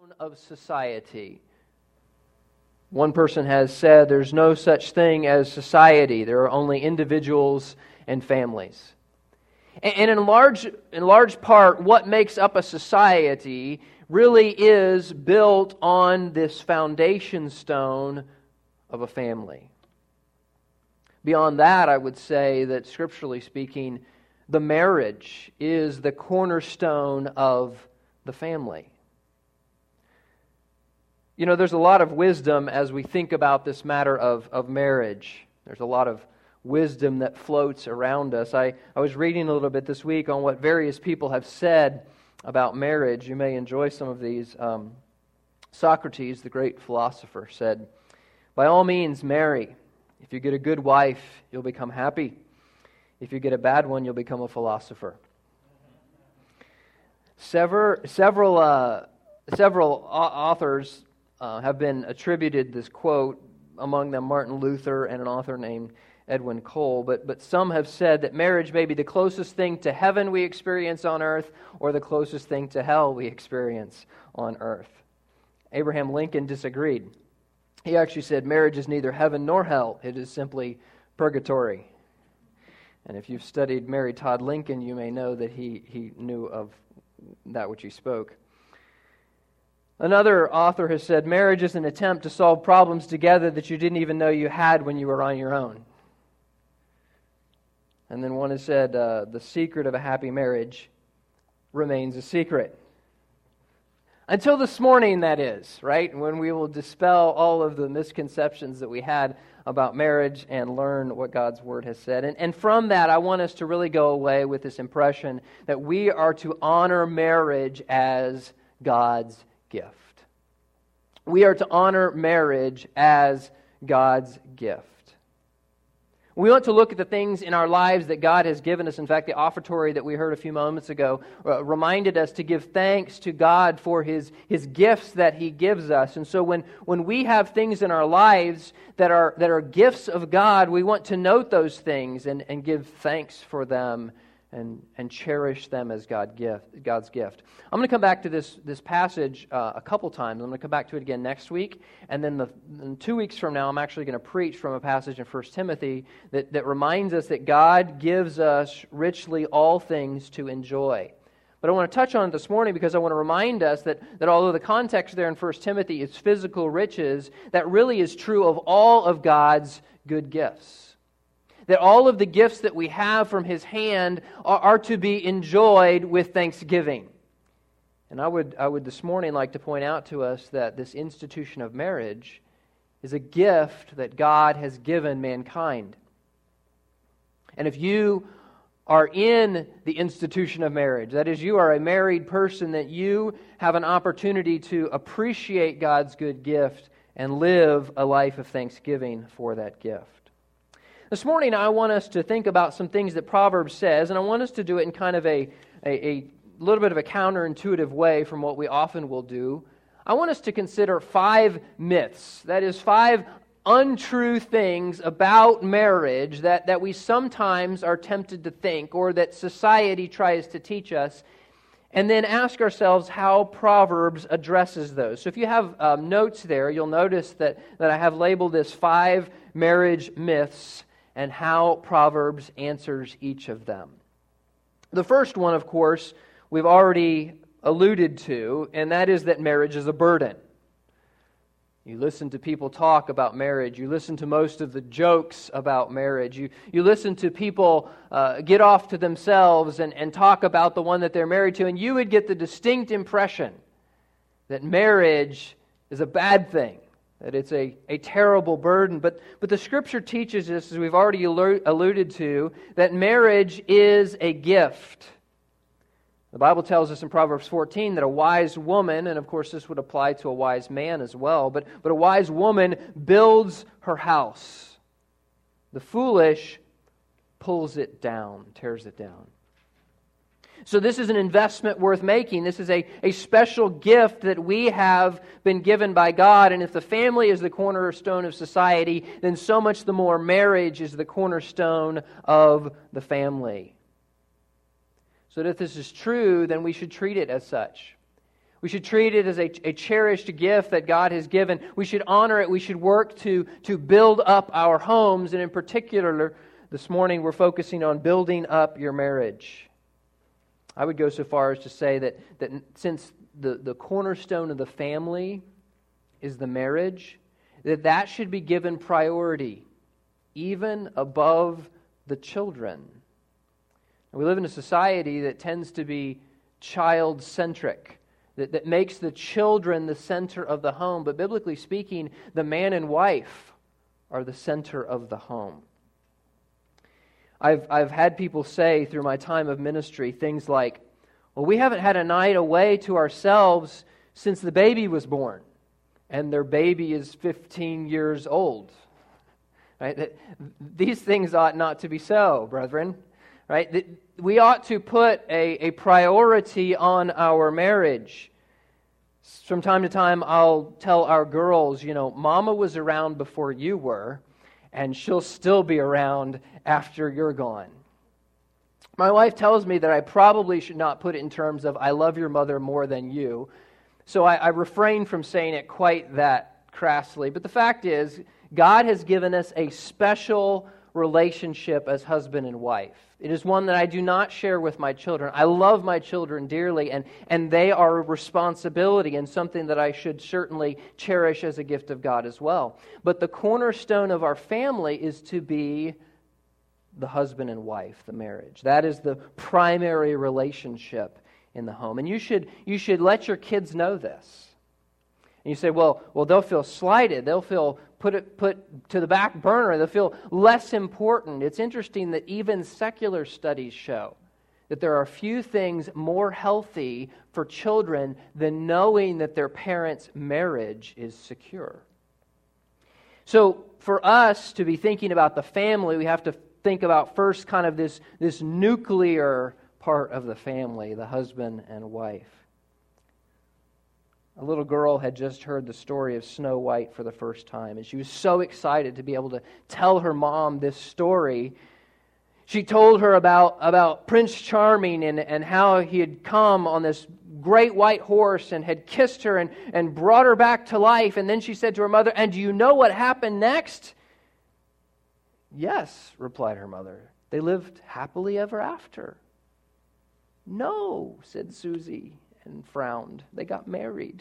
of society. One person has said there's no such thing as society. There are only individuals and families. And in large part, what makes up a society really is built on this foundation stone of a family. Beyond that, I would say that scripturally speaking, the marriage is the cornerstone of the family. You know, there's a lot of wisdom as we think about this matter of marriage. There's a lot of wisdom that floats around us. I was reading a little bit this week on what various people have said about marriage. You may enjoy some of these. Socrates, the great philosopher, said, "By all means, marry. If you get a good wife, you'll become happy. If you get a bad one, you'll become a philosopher." Several authors have been attributed this quote, among them Martin Luther and an author named Edwin Cole, but some have said that marriage may be the closest thing to heaven we experience on earth or the closest thing to hell we experience on earth. Abraham Lincoln disagreed. He actually said marriage is neither heaven nor hell, it is simply purgatory. And if you've studied Mary Todd Lincoln, you may know that he knew of that which he spoke. Another author has said, marriage is an attempt to solve problems together that you didn't even know you had when you were on your own. And then one has said, the secret of a happy marriage remains a secret. Until this morning, that is, right? When we will dispel all of the misconceptions that we had about marriage and learn what God's Word has said. And from that, I want us to really go away with this impression that we are to honor marriage as God's gift. We are to honor marriage as God's gift. We want to look at the things in our lives that God has given us. In fact, the offertory that we heard a few moments ago reminded us to give thanks to God for His gifts that He gives us. And so when we have things in our lives that are gifts of God, we want to note those things and give thanks for them and cherish them as God's gift. I'm going to come back to this passage a couple times. I'm going to come back to it again next week, and then in 2 weeks from now, I'm actually going to preach from a passage in 1 Timothy that reminds us that God gives us richly all things to enjoy. But I want to touch on it this morning because I want to remind us that although the context there in 1 Timothy is physical riches, that really is true of all of God's good gifts. That all of the gifts that we have from His hand are to be enjoyed with thanksgiving. And I would this morning like to point out to us that this institution of marriage is a gift that God has given mankind. And if you are in the institution of marriage, that is, you are a married person, that you have an opportunity to appreciate God's good gift and live a life of thanksgiving for that gift. This morning, I want us to think about some things that Proverbs says, and I want us to do it in kind of a little bit of a counterintuitive way from what we often will do. I want us to consider 5 myths, that is, 5 untrue things about marriage that we sometimes are tempted to think or that society tries to teach us, and then ask ourselves how Proverbs addresses those. So if you have notes there, you'll notice that I have labeled this 5 marriage myths and how Proverbs answers each of them. The first one, of course, we've already alluded to, and that is that marriage is a burden. You listen to people talk about marriage. You listen to most of the jokes about marriage. You listen to people get off to themselves and talk about the one that they're married to, and you would get the distinct impression that marriage is a bad thing, that it's a terrible burden. But the Scripture teaches us, as we've already alluded to, that marriage is a gift. The Bible tells us in Proverbs 14 that a wise woman, and of course this would apply to a wise man as well, but a wise woman builds her house. The foolish pulls it down, tears it down. So this is an investment worth making. This is a special gift that we have been given by God. And if the family is the cornerstone of society, then so much the more marriage is the cornerstone of the family. So that if this is true, then we should treat it as such. We should treat it as a cherished gift that God has given. We should honor it. We should work to build up our homes. And in particular, this morning we're focusing on building up your marriage. I would go so far as to say that since the cornerstone of the family is the marriage, that should be given priority, even above the children. And we live in a society that tends to be child-centric, that makes the children the center of the home. But biblically speaking, the man and wife are the center of the home. I've had people say through my time of ministry things like, well, we haven't had a night away to ourselves since the baby was born. And their baby is 15 years old. Right? These things ought not to be so, brethren. Right? We ought to put a priority on our marriage. From time to time, I'll tell our girls, Mama was around before you were, and she'll still be around after you're gone. My wife tells me that I probably should not put it in terms of, I love your mother more than you. So I refrain from saying it quite that crassly. But the fact is, God has given us a special relationship as husband and wife. It is one that I do not share with my children. I love my children dearly, and they are a responsibility and something that I should certainly cherish as a gift of God as well. But the cornerstone of our family is to be the husband and wife, the marriage. That is the primary relationship in the home. And you should let your kids know this. And you say, well, they'll feel slighted. They'll feel put to the back burner. They'll feel less important. It's interesting that even secular studies show that there are few things more healthy for children than knowing that their parents' marriage is secure. So for us to be thinking about the family, we have to think about first kind of this nuclear part of the family, the husband and wife. A little girl had just heard the story of Snow White for the first time, and she was so excited to be able to tell her mom this story. She told her about Prince Charming and how he had come on this great white horse and had kissed her and brought her back to life. And then she said to her mother, "And do you know what happened next?" "Yes," replied her mother. "They lived happily ever after." "No," said Susie and frowned. "They got married."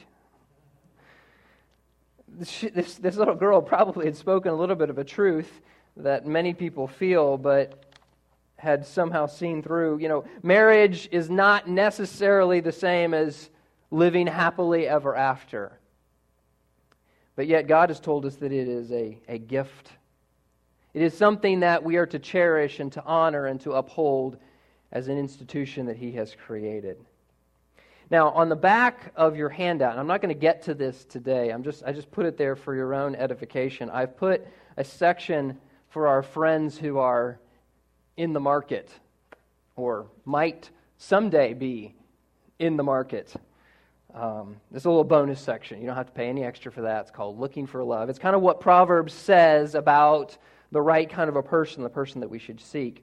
This little girl probably had spoken a little bit of a truth that many people feel, but had somehow seen through. Marriage is not necessarily the same as living happily ever after. But yet God has told us that it is a gift. It is something that we are to cherish and to honor and to uphold as an institution that He has created. Now, on the back of your handout, and I'm not going to get to this today, I just put it there for your own edification. I've put a section for our friends who are in the market or might someday be in the market. This is a little bonus section. You don't have to pay any extra for that. It's called Looking for Love. It's kind of what Proverbs says about the right kind of a person, the person that we should seek.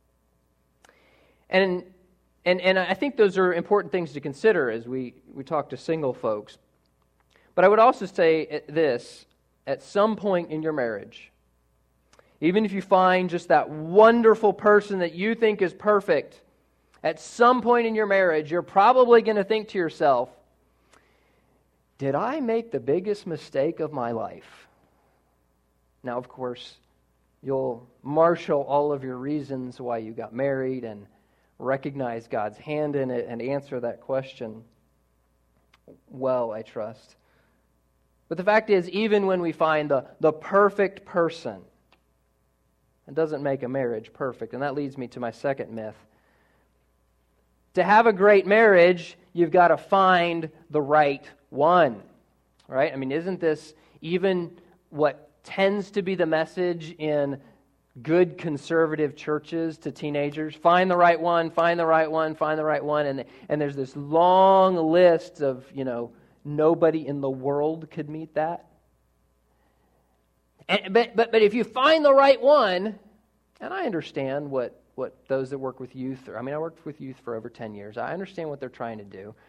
And I think those are important things to consider as we talk to single folks. But I would also say this, at some point in your marriage, even if you find just that wonderful person that you think is perfect, at some point in your marriage, you're probably going to think to yourself, did I make the biggest mistake of my life? Now, of course, you'll marshal all of your reasons why you got married and recognize God's hand in it and answer that question well, I trust. But the fact is, even when we find the perfect person, it doesn't make a marriage perfect. And that leads me to my second myth. To have a great marriage, you've got to find the right one. Right? I mean, isn't this even what tends to be the message in good conservative churches to teenagers? Find the right one, find the right one, find the right one. And there's this long list of, nobody in the world could meet that. But if you find the right one, and I understand what those that work with youth, I worked with youth for over 10 years. I understand what they're trying to do.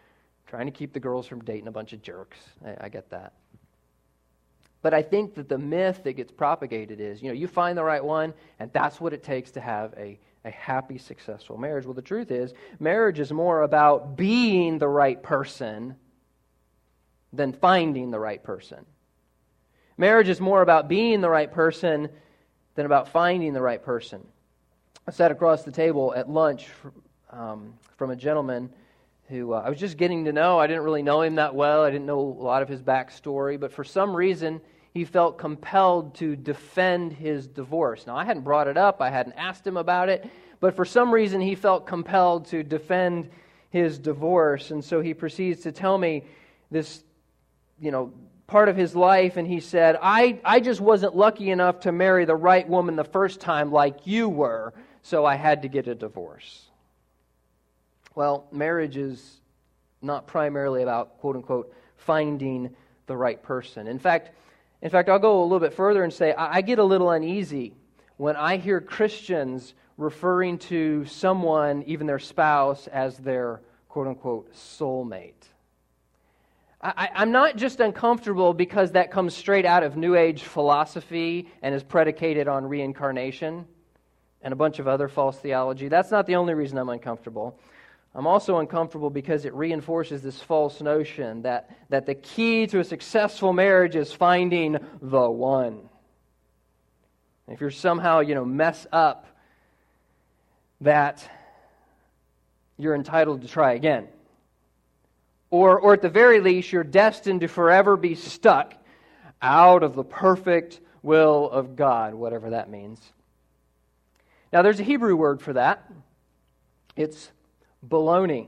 trying to keep the girls from dating a bunch of jerks. I get that. But I think that the myth that gets propagated is, you find the right one, and that's what it takes to have a happy, successful marriage. Well, the truth is, marriage is more about being the right person than finding the right person. Marriage is more about being the right person than about finding the right person. I sat across the table at lunch from a gentleman who I was just getting to know. I didn't really know him that well. I didn't know a lot of his backstory, but for some reason, he felt compelled to defend his divorce. Now, I hadn't brought it up. I hadn't asked him about it, but for some reason, he felt compelled to defend his divorce, and so he proceeds to tell me this, part of his life, and he said, I just wasn't lucky enough to marry the right woman the first time like you were, so I had to get a divorce. Well, marriage is not primarily about, quote unquote, finding the right person. In fact, I'll go a little bit further and say I get a little uneasy when I hear Christians referring to someone, even their spouse, as their, quote unquote, soulmate. I'm not just uncomfortable because that comes straight out of New Age philosophy and is predicated on reincarnation and a bunch of other false theology. That's not the only reason I'm uncomfortable. I'm also uncomfortable because it reinforces this false notion that the key to a successful marriage is finding the one. If you're somehow, mess up, that you're entitled to try again. Or at the very least, you're destined to forever be stuck out of the perfect will of God, whatever that means. Now, there's a Hebrew word for that. It's baloney.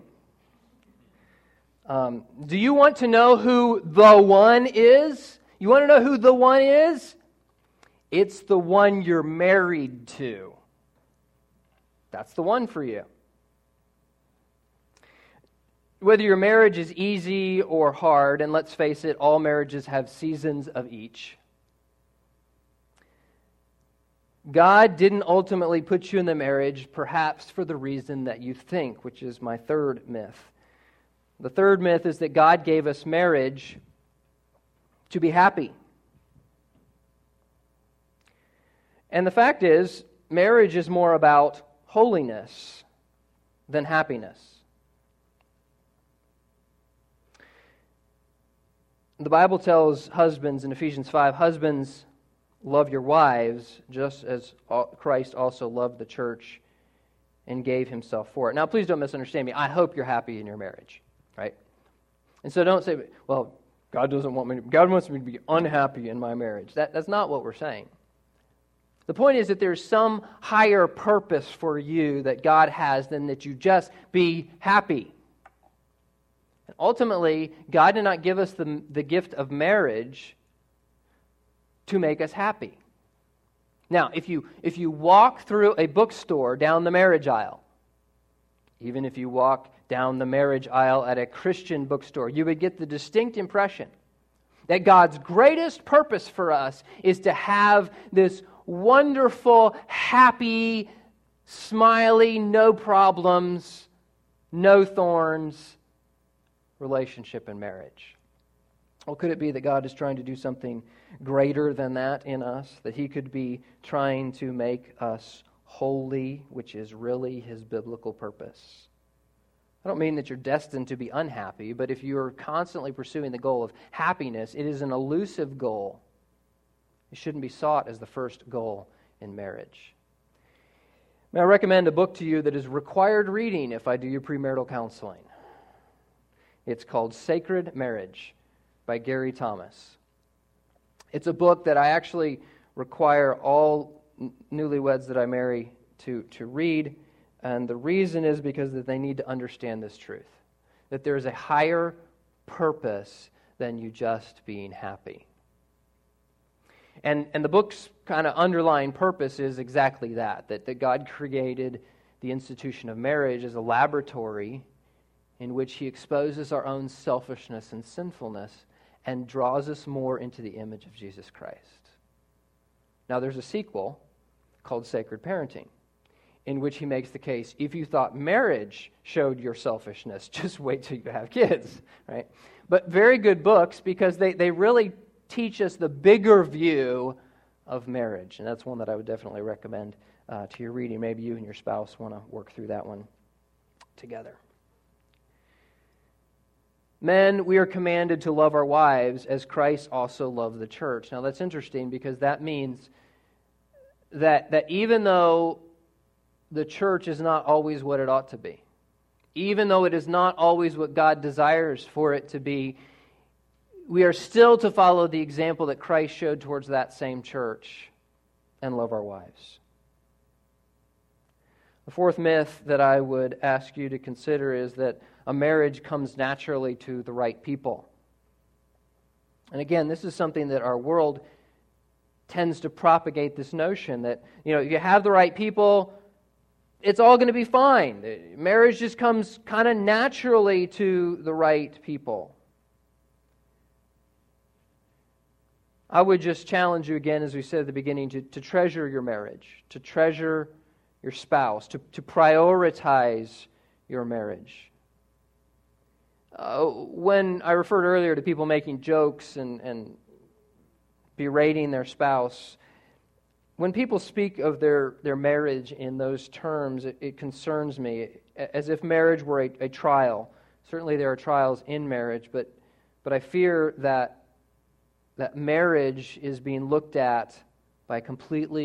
Do you want to know who the one is? You want to know who the one is? It's the one you're married to. That's the one for you. Whether your marriage is easy or hard, and let's face it, all marriages have seasons of each. God didn't ultimately put you in the marriage, perhaps for the reason that you think, which is my third myth. The third myth is that God gave us marriage to be happy. And the fact is, marriage is more about holiness than happiness. The Bible tells husbands in Ephesians 5, husbands, love your wives just as Christ also loved the church and gave himself for it. Now, please don't misunderstand me. I hope you're happy in your marriage, right? And so don't say, well, God wants me to be unhappy in my marriage. That's not what we're saying. The point is that there's some higher purpose for you that God has than that you just be happy. And ultimately, God did not give us the gift of marriage to make us happy. Now, if you walk through a bookstore down the marriage aisle, even if you walk down the marriage aisle at a Christian bookstore, you would get the distinct impression that God's greatest purpose for us is to have this wonderful, happy, smiley, no problems, no thorns relationship in marriage. Well, could it be that God is trying to do something greater than that in us? That He could be trying to make us holy, which is really His biblical purpose? I don't mean that you're destined to be unhappy, but if you're constantly pursuing the goal of happiness, it is an elusive goal. It shouldn't be sought as the first goal in marriage. May I recommend a book to you that is required reading if I do your premarital counseling. It's called Sacred Marriage by Gary Thomas. It's a book that I actually require all newlyweds that I marry to read, and the reason is because that they need to understand this truth, that there is a higher purpose than you just being happy. And the book's kind of underlying purpose is exactly that God created the institution of marriage as a laboratory in which He exposes our own selfishness and sinfulness and draws us more into the image of Jesus Christ. Now, there's a sequel called Sacred Parenting, in which he makes the case, if you thought marriage showed your selfishness, just wait till you have kids, right? But very good books because they really teach us the bigger view of marriage. And that's one that I would definitely recommend to your reading. Maybe you and your spouse want to work through that one together. Men, we are commanded to love our wives as Christ also loved the church. Now that's interesting because that means that even though the church is not always what it ought to be, even though it is not always what God desires for it to be, we are still to follow the example that Christ showed towards that same church and love our wives. The fourth myth that I would ask you to consider is that a marriage comes naturally to the right people. And again, this is something that our world tends to propagate, this notion that, you have the right people, it's all going to be fine. Marriage just comes kind of naturally to the right people. I would just challenge you again, as we said at the beginning, to treasure your marriage, to treasure your spouse, to prioritize your marriage. When I referred earlier to people making jokes and berating their spouse, when people speak of their marriage in those terms, it concerns me, as if marriage were a trial. Certainly there are trials in marriage, but I fear that marriage is being looked at by from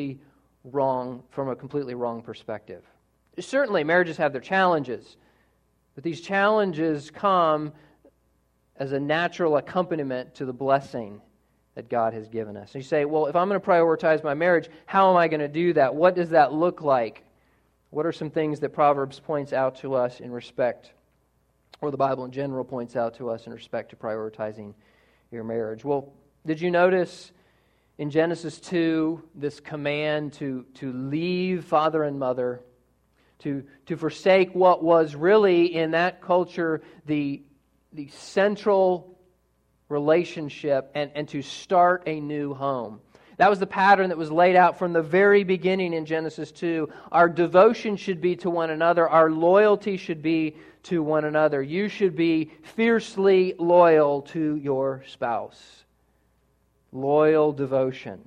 a completely wrong perspective. Certainly marriages have their challenges, but these challenges come as a natural accompaniment to the blessing that God has given us. And you say, well, if I'm going to prioritize my marriage, how am I going to do that? What does that look like? What are some things that Proverbs points out to us in respect, or the Bible in general points out to us in respect to prioritizing your marriage? Well, did you notice in Genesis 2 this command to leave father and mother, to forsake what was really in that culture the central relationship and to start a new home? That was the pattern that was laid out from the very beginning in Genesis 2. Our devotion should be to one another. Our loyalty should be to one another. You should be fiercely loyal to your spouse. Loyal devotion.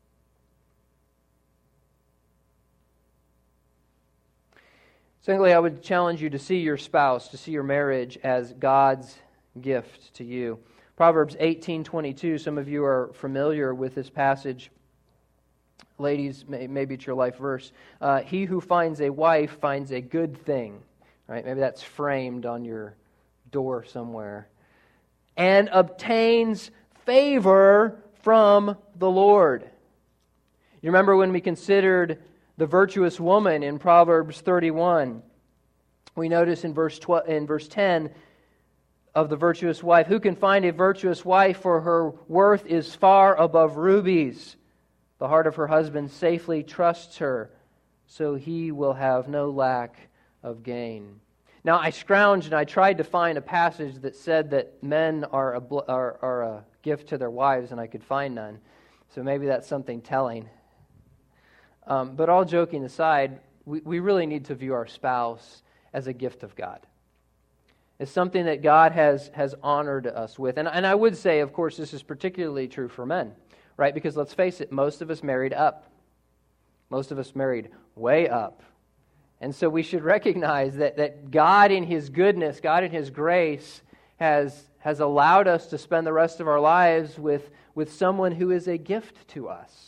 Secondly, I would challenge you to see your spouse, to see your marriage as God's gift to you. Proverbs 18:22, some of you are familiar with this passage. Ladies, maybe it's your life verse. He who finds a wife finds a good thing. Right? Maybe that's framed on your door somewhere. And obtains favor from the Lord. You remember when we considered the virtuous woman in Proverbs 31. We notice in verse 10 of the virtuous wife, who can find a virtuous wife, for her worth is far above rubies. The heart of her husband safely trusts her, so he will have no lack of gain. Now I scrounged and I tried to find a passage that said that men are a gift to their wives, and I could find none. So maybe that's something telling. But all joking aside, we really need to view our spouse as a gift of God. It's something that God has honored us with. And I would say, of course, this is particularly true for men, right? Because let's face it, most of us married up. Most of us married way up. And so we should recognize that God in His goodness, God in His grace has allowed us to spend the rest of our lives with someone who is a gift to us.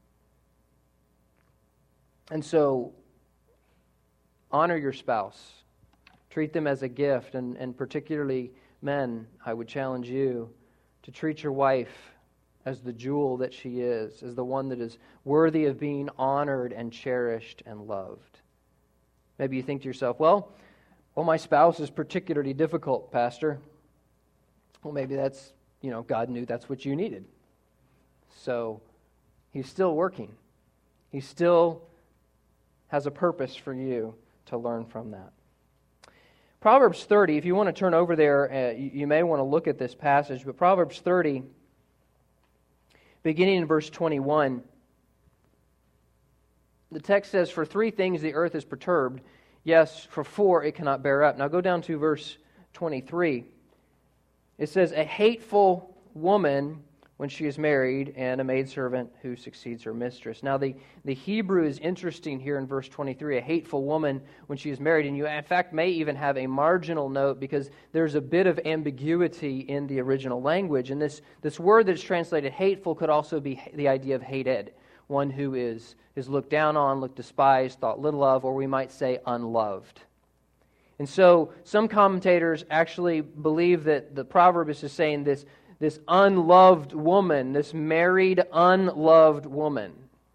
And so, honor your spouse. Treat them as a gift, and particularly men, I would challenge you to treat your wife as the jewel that she is, as the one that is worthy of being honored and cherished and loved. Maybe you think to yourself, well, my spouse is particularly difficult, Pastor. Well, maybe that's, God knew that's what you needed. So, He's still working. He still has a purpose for you to learn from that. Proverbs 30, if you want to turn over there, you may want to look at this passage, but Proverbs 30, beginning in verse 21, The text says, "For 3 things the earth is perturbed. Yes, for 4 it cannot bear up." Now go down to verse 23. It says, "A hateful woman when she is married, and a maidservant who succeeds her mistress." Now the Hebrew is interesting here in verse 23, a hateful woman when she is married. And you, in fact, may even have a marginal note because there's a bit of ambiguity in the original language. And this word that's translated hateful could also be the idea of hated, one who is looked down on, looked despised, thought little of, or we might say unloved. And so some commentators actually believe that the proverb is just saying this unloved woman, this married, unloved woman.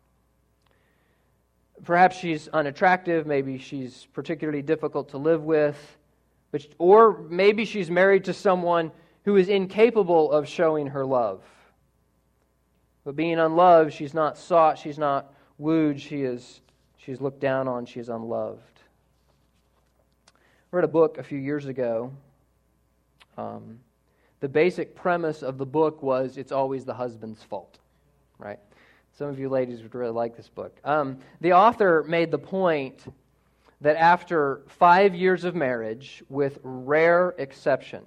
Perhaps she's unattractive, maybe she's particularly difficult to live with, or maybe she's married to someone who is incapable of showing her love. But being unloved, she's not sought, she's not wooed, she's looked down on, she is unloved. I read a book a few years ago. The basic premise of the book was it's always the husband's fault, right? Some of you ladies would really like this book. The author made the point that after 5 years of marriage, with rare exception,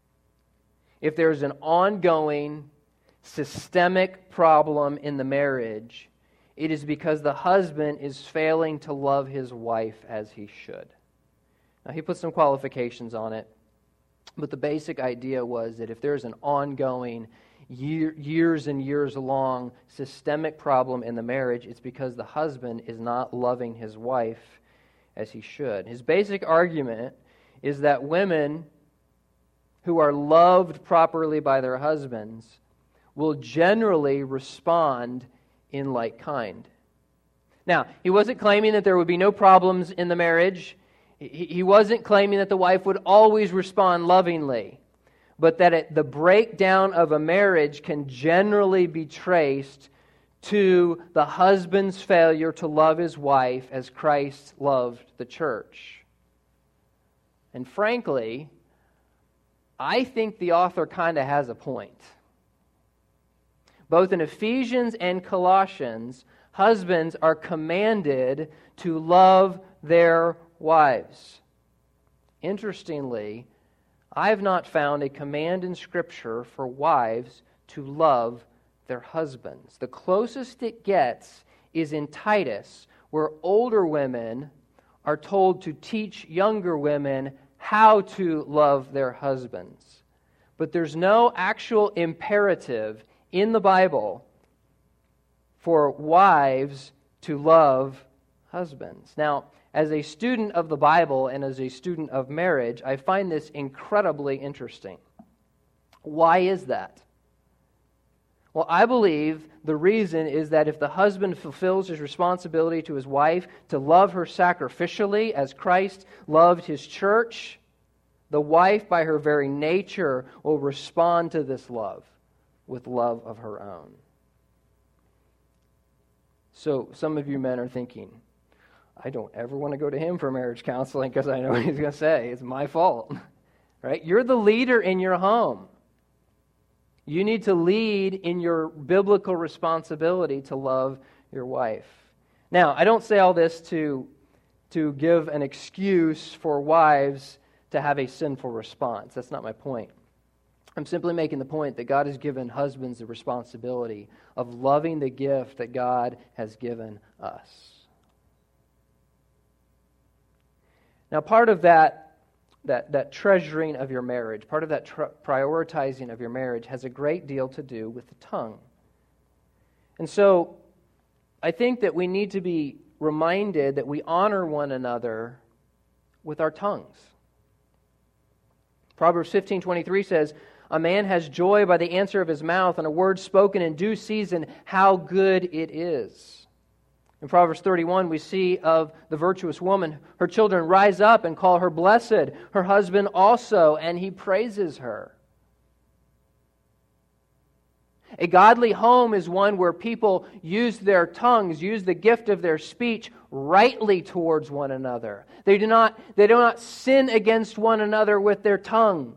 if there's an ongoing systemic problem in the marriage, it is because the husband is failing to love his wife as he should. Now, he put some qualifications on it, but the basic idea was that if there's an ongoing, years and years long systemic problem in the marriage, it's because the husband is not loving his wife as he should. His basic argument is that women who are loved properly by their husbands will generally respond in like kind. Now, he wasn't claiming that there would be no problems in the marriage. He wasn't claiming that the wife would always respond lovingly, but that the breakdown of a marriage can generally be traced to the husband's failure to love his wife as Christ loved the church. And frankly, I think the author kind of has a point. Both in Ephesians and Colossians, husbands are commanded to love their wives. Interestingly, I have not found a command in Scripture for wives to love their husbands. The closest it gets is in Titus, where older women are told to teach younger women how to love their husbands. But there's no actual imperative in the Bible for wives to love husbands. Now, as a student of the Bible and as a student of marriage, I find this incredibly interesting. Why is that? Well, I believe the reason is that if the husband fulfills his responsibility to his wife to love her sacrificially as Christ loved his church, the wife, by her very nature, will respond to this love with love of her own. So some of you men are thinking, I don't ever want to go to him for marriage counseling because I know what he's going to say. It's my fault. Right? You're the leader in your home. You need to lead in your biblical responsibility to love your wife. Now, I don't say all this to give an excuse for wives to have a sinful response. That's not my point. I'm simply making the point that God has given husbands the responsibility of loving the gift that God has given us. Now, part of that treasuring of your marriage, part of that prioritizing of your marriage has a great deal to do with the tongue. And so, I think that we need to be reminded that we honor one another with our tongues. Proverbs 15:23 says, "A man has joy by the answer of his mouth, and a word spoken in due season, how good it is." In Proverbs 31, we see of the virtuous woman, her children rise up and call her blessed, her husband also, and he praises her. A godly home is one where people use their tongues, use the gift of their speech rightly towards one another. They do not sin against one another with their tongue.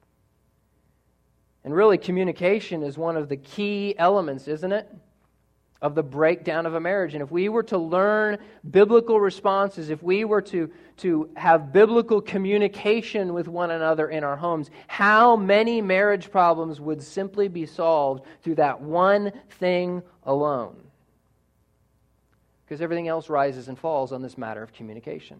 And really, communication is one of the key elements, isn't it? of the breakdown of a marriage. And if we were to learn biblical responses, if we were to have biblical communication with one another in our homes, how many marriage problems would simply be solved through that one thing alone? Because everything else rises and falls on this matter of communication.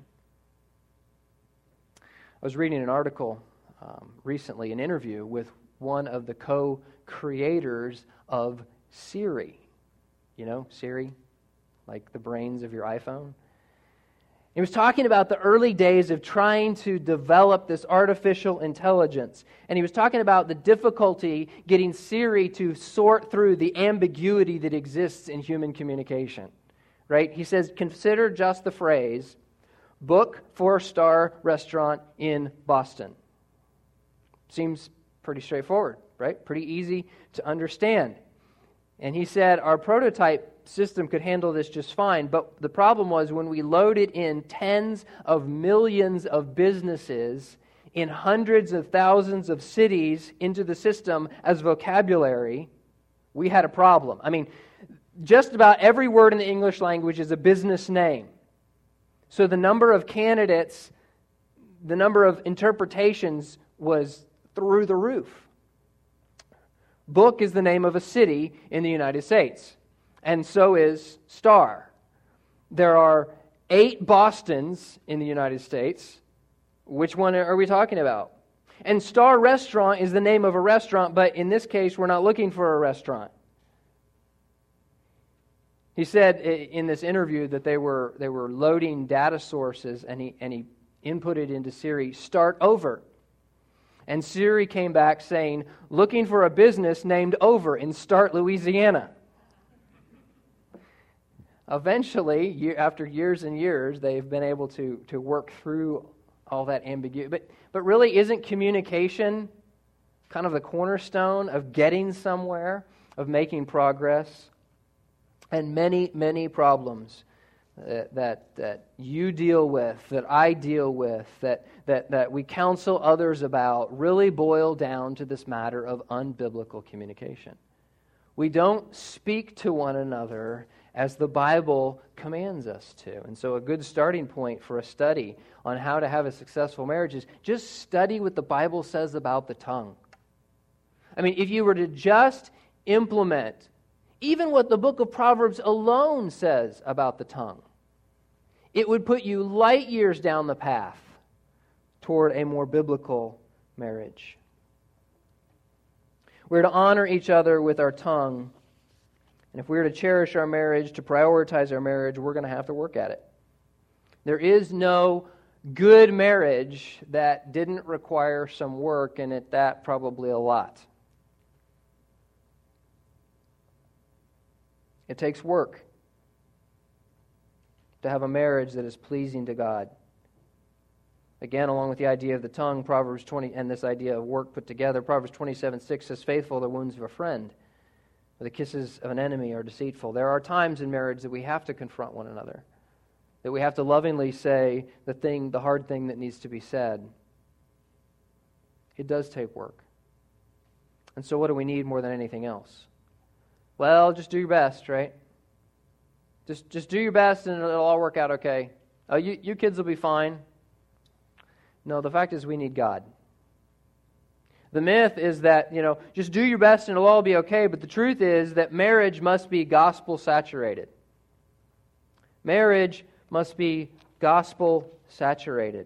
I was reading an article recently, an interview with one of the co-creators of Siri. You know, Siri, like the brains of your iPhone. He was talking about the early days of trying to develop this artificial intelligence. And he was talking about the difficulty getting Siri to sort through the ambiguity that exists in human communication. Right? He says, consider just the phrase, book 4-star restaurant in Boston. Seems pretty straightforward, right? Pretty easy to understand. And he said our prototype system could handle this just fine, but the problem was when we loaded in tens of millions of businesses in hundreds of thousands of cities into the system as vocabulary, we had a problem. I mean, just about every word in the English language is a business name. So the number of candidates, the number of interpretations was through the roof. Book is the name of a city in the United States, and so is star. There are 8 Bostons in the United States. Which one are we talking about? And Star Restaurant is the name of a restaurant, but in this case, we're not looking for a restaurant. He said in this interview that they were loading data sources, and he inputted into Siri, start over. And Siri came back saying, looking for a business named Over in Start, Louisiana. Eventually, after years and years, they've been able to work through all that ambiguity. But really, isn't communication kind of the cornerstone of getting somewhere, of making progress? And many, many problems that you deal with, that I deal with, that we counsel others about, really boil down to this matter of unbiblical communication. We don't speak to one another as the Bible commands us to. And so a good starting point for a study on how to have a successful marriage is just study what the Bible says about the tongue. I mean, if you were to just implement even what the book of Proverbs alone says about the tongue, it would put you light years down the path toward a more biblical marriage. We're to honor each other with our tongue. And if we're to cherish our marriage, to prioritize our marriage, we're going to have to work at it. There is no good marriage that didn't require some work, and at that, probably a lot. It takes work to have a marriage that is pleasing to God. Again, along with the idea of the tongue, Proverbs 20, and this idea of work put together, Proverbs 27:6 says, faithful are the wounds of a friend, but the kisses of an enemy are deceitful. There are times in marriage that we have to confront one another, that we have to lovingly say the hard thing that needs to be said. It does take work. And so what do we need more than anything else? Well, just do your best, right? Just do your best and it'll all work out okay. You kids will be fine. No, the fact is we need God. The myth is that, just do your best and it'll all be okay, but the truth is that marriage must be gospel saturated. Marriage must be gospel saturated.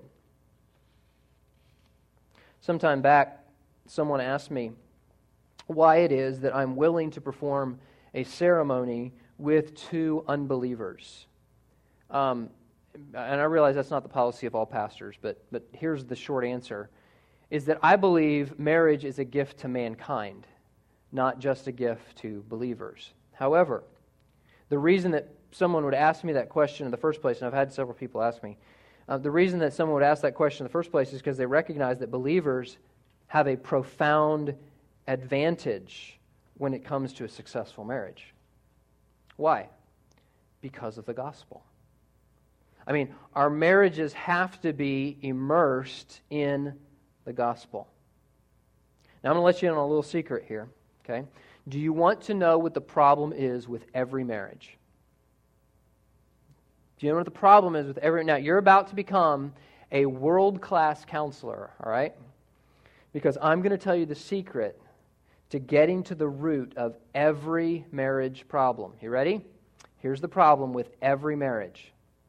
Sometime back, someone asked me why it is that I'm willing to perform a ceremony with 2 unbelievers. And I realize that's not the policy of all pastors, but here's the short answer, is that I believe marriage is a gift to mankind, not just a gift to believers. However, the reason that someone would ask me that question in the first place, and I've had several people ask me, the reason that someone would ask that question in the first place is because they recognize that believers have a profound advantage when it comes to a successful marriage. Why? Because of the gospel. I mean, our marriages have to be immersed in the gospel. Now, I'm going to let you in on a little secret here, okay? Do you want to know what the problem is with every marriage? Do you know what the problem is with every... Now, you're about to become a world-class counselor, all right? Because I'm going to tell you the secret to getting to the root of every marriage problem. You ready? Here's the problem with every marriage.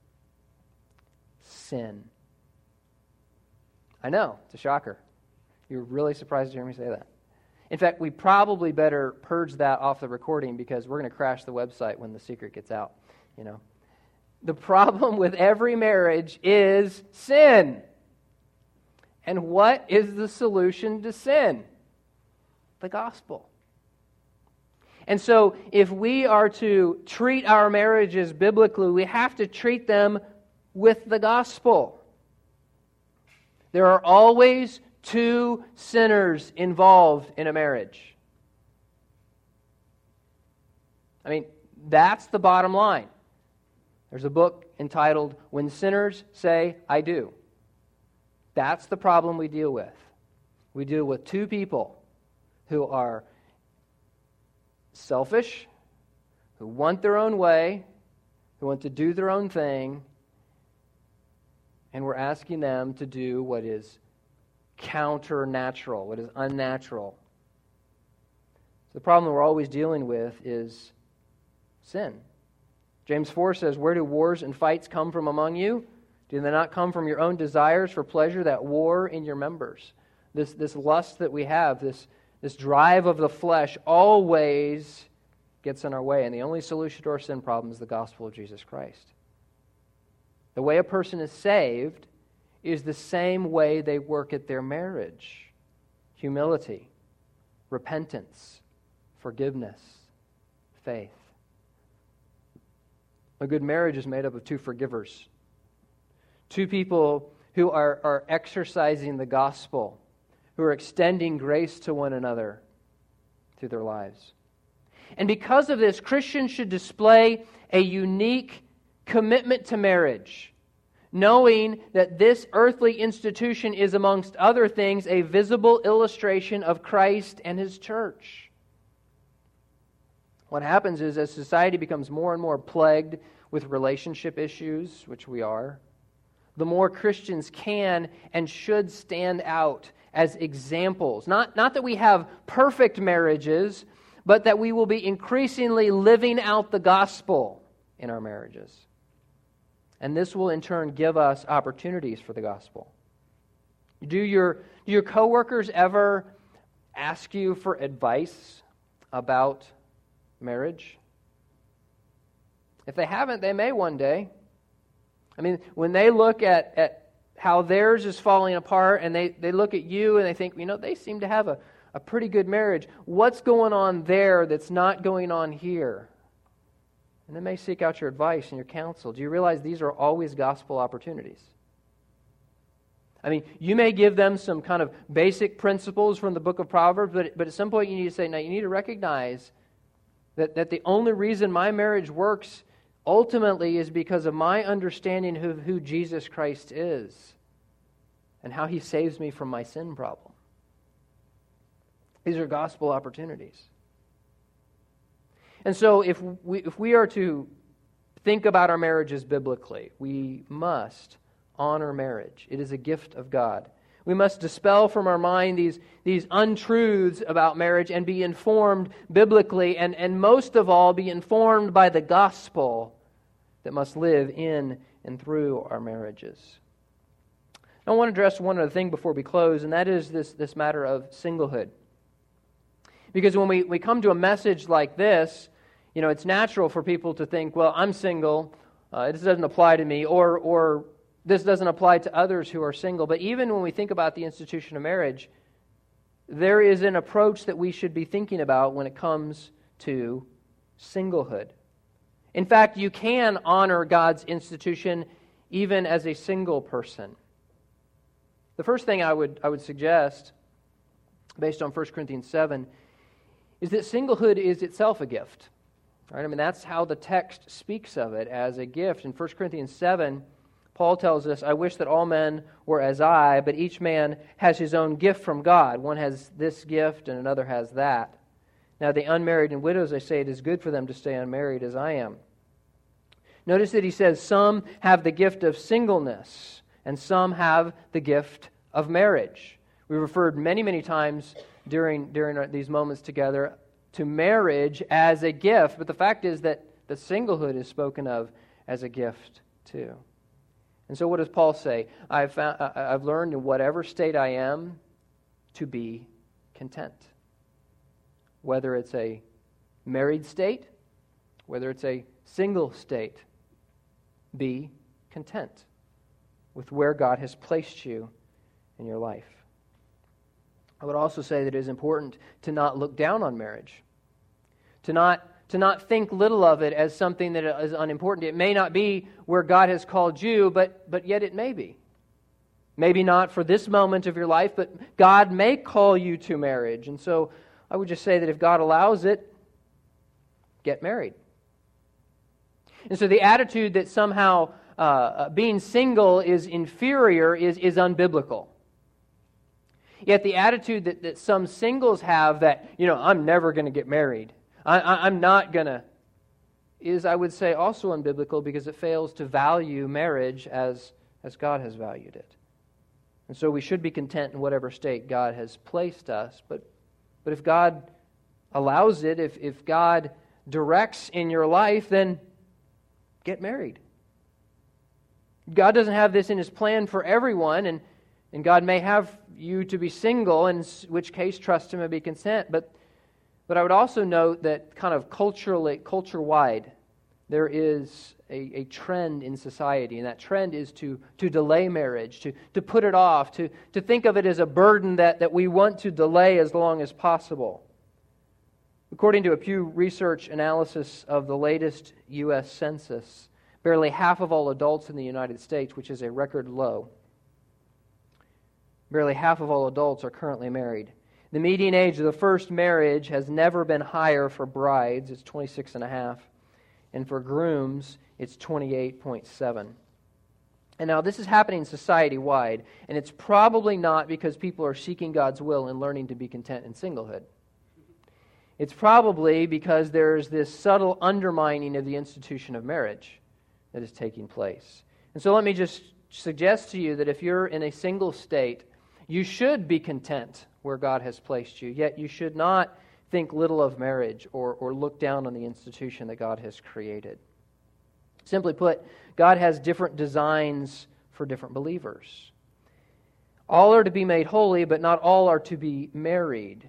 Sin. I know, it's a shocker. You're really surprised to hear me say that. In fact, we probably better purge that off the recording because we're going to crash the website when the secret gets out. The problem with every marriage is sin. And what is the solution to sin? The gospel. And so, if we are to treat our marriages biblically, we have to treat them with the gospel. There are always two sinners involved in a marriage. I mean, that's the bottom line. There's a book entitled, When Sinners Say, I Do. That's the problem we deal with. We deal with two people who are selfish, who want their own way, who want to do their own thing, and we're asking them to do what is counter-natural, what is unnatural. The problem we're always dealing with is sin. James 4 says, where do wars and fights come from among you? Do they not come from your own desires for pleasure that war in your members? This lust that we have, this drive of the flesh always gets in our way. And the only solution to our sin problem is the gospel of Jesus Christ. The way a person is saved is the same way they work at their marriage. Humility, repentance, forgiveness, faith. A good marriage is made up of two forgivers. Two people who are exercising the gospel, who are extending grace to one another through their lives. And because of this, Christians should display a unique commitment to marriage, knowing that this earthly institution is, amongst other things, a visible illustration of Christ and His church. What happens is, as society becomes more and more plagued with relationship issues, which we are, the more Christians can and should stand out as examples. Not that we have perfect marriages, but that we will be increasingly living out the gospel in our marriages. And this will in turn give us opportunities for the gospel. Do your coworkers ever ask you for advice about marriage? If they haven't, they may one day. I mean, when they look at how theirs is falling apart and they look at you and they think, they seem to have a pretty good marriage. What's going on there that's not going on here? And they may seek out your advice and your counsel. Do you realize these are always gospel opportunities? I mean, you may give them some kind of basic principles from the book of Proverbs, but at some point you need to say, now you need to recognize that the only reason my marriage works ultimately is because of my understanding of who Jesus Christ is and how He saves me from my sin problem. These are gospel opportunities. And so if we are to think about our marriages biblically, we must honor marriage. It is a gift of God. We must dispel from our mind these untruths about marriage and be informed biblically, and most of all, be informed by the gospel that must live in and through our marriages. I want to address one other thing before we close, and that is this matter of singlehood. Because when we come to a message like this, it's natural for people to think, well, I'm single, this doesn't apply to me, or this doesn't apply to others who are single. But even when we think about the institution of marriage, there is an approach that we should be thinking about when it comes to singlehood. In fact, you can honor God's institution even as a single person. The first thing I would suggest, based on 1 Corinthians 7, is that singlehood is itself a gift. Right? I mean, that's how the text speaks of it, as a gift. In 1 Corinthians 7, Paul tells us, I wish that all men were as I, but each man has his own gift from God. One has this gift and another has that. Now the unmarried and widows, I say, it is good for them to stay unmarried as I am. Notice that he says some have the gift of singleness and some have the gift of marriage. We referred many, many times during these moments together to marriage as a gift, but the fact is that the singlehood is spoken of as a gift too. And so what does Paul say? I've learned in whatever state I am to be content. Whether it's a married state, whether it's a single state, be content with where God has placed you in your life. I would also say that it is important to not look down on marriage, to not think little of it as something that is unimportant. It may not be where God has called you, but yet it may be. Maybe not for this moment of your life, but God may call you to marriage. And so I would just say that if God allows it, get married. And so the attitude that somehow being single is inferior is unbiblical. Yet the attitude that some singles have that, I'm never going to get married, I'm not going to, is, I would say, also unbiblical because it fails to value marriage as God has valued it. And so we should be content in whatever state God has placed us. But if God allows it, if God directs in your life, then get married. God doesn't have this in His plan for everyone, and God may have you to be single, in which case trust Him and be content. But I would also note that kind of culture-wide, there is a trend in society, and that trend is to delay marriage, to put it off, to think of it as a burden that we want to delay as long as possible. According to a Pew Research analysis of the latest U.S. Census, barely half of all adults in the United States, which is a record low, barely half of all adults are currently married. The median age of the first marriage has never been higher for brides. It's 26 and a half. And for grooms, it's 28.7. And now this is happening society-wide, and it's probably not because people are seeking God's will and learning to be content in singlehood. It's probably because there's this subtle undermining of the institution of marriage that is taking place. And so let me just suggest to you that if you're in a single state, you should be content where God has placed you, yet you should not think little of marriage or look down on the institution that God has created. Simply put, God has different designs for different believers. All are to be made holy, but not all are to be married.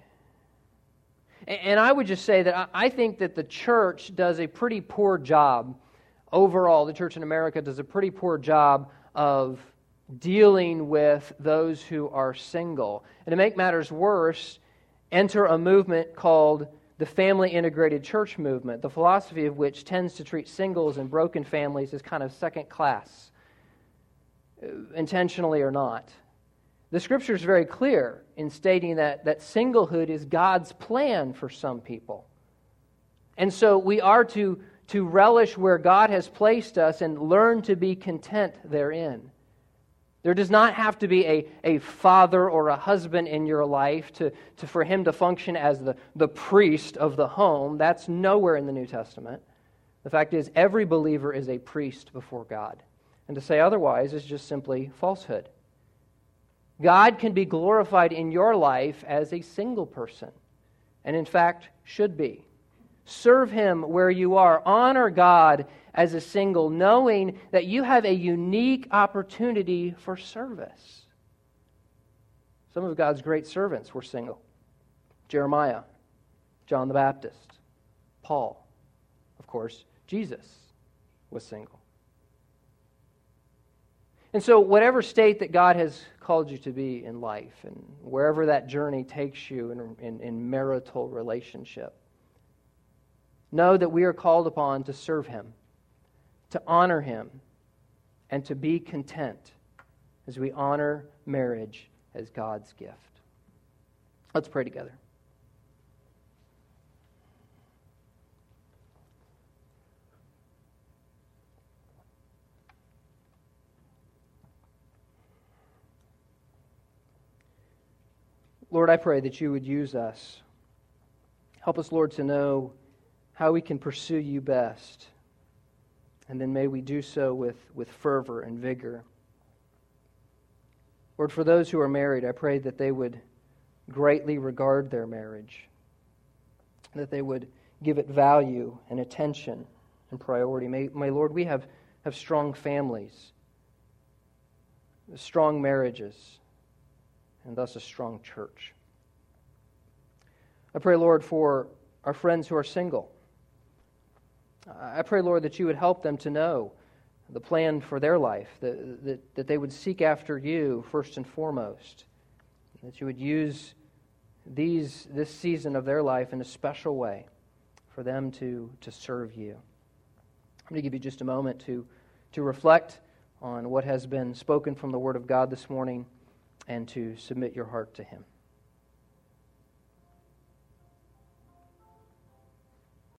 And I would just say that I think that the church does a pretty poor job, overall, the church in America does a pretty poor job of dealing with those who are single. And to make matters worse, enter a movement called the Family Integrated Church Movement, the philosophy of which tends to treat singles and broken families as kind of second class, intentionally or not. The Scripture is very clear in stating that singlehood is God's plan for some people. And so we are to relish where God has placed us and learn to be content therein. There does not have to be a father or a husband in your life for him to function as the priest of the home. That's nowhere in the New Testament. The fact is, every believer is a priest before God. And to say otherwise is just simply falsehood. God can be glorified in your life as a single person, and in fact should be. Serve Him where you are. Honor God as a single, knowing that you have a unique opportunity for service. Some of God's great servants were single. Jeremiah, John the Baptist, Paul. Of course, Jesus was single. And so whatever state that God has called you to be in life, and wherever that journey takes you in marital relationship, know that we are called upon to serve Him, to honor Him, and to be content as we honor marriage as God's gift. Let's pray together. Lord, I pray that you would use us. Help us, Lord, to know how we can pursue you best. And then may we do so with fervor and vigor. Lord, for those who are married, I pray that they would greatly regard their marriage, that they would give it value and attention and priority. May Lord, we have strong families, strong marriages, and thus a strong church. I pray, Lord, for our friends who are single. I pray, Lord, that you would help them to know the plan for their life, that they would seek after you first and foremost, that you would use this season of their life in a special way for them to serve you. I'm going to give you just a moment to reflect on what has been spoken from the Word of God this morning and to submit your heart to Him.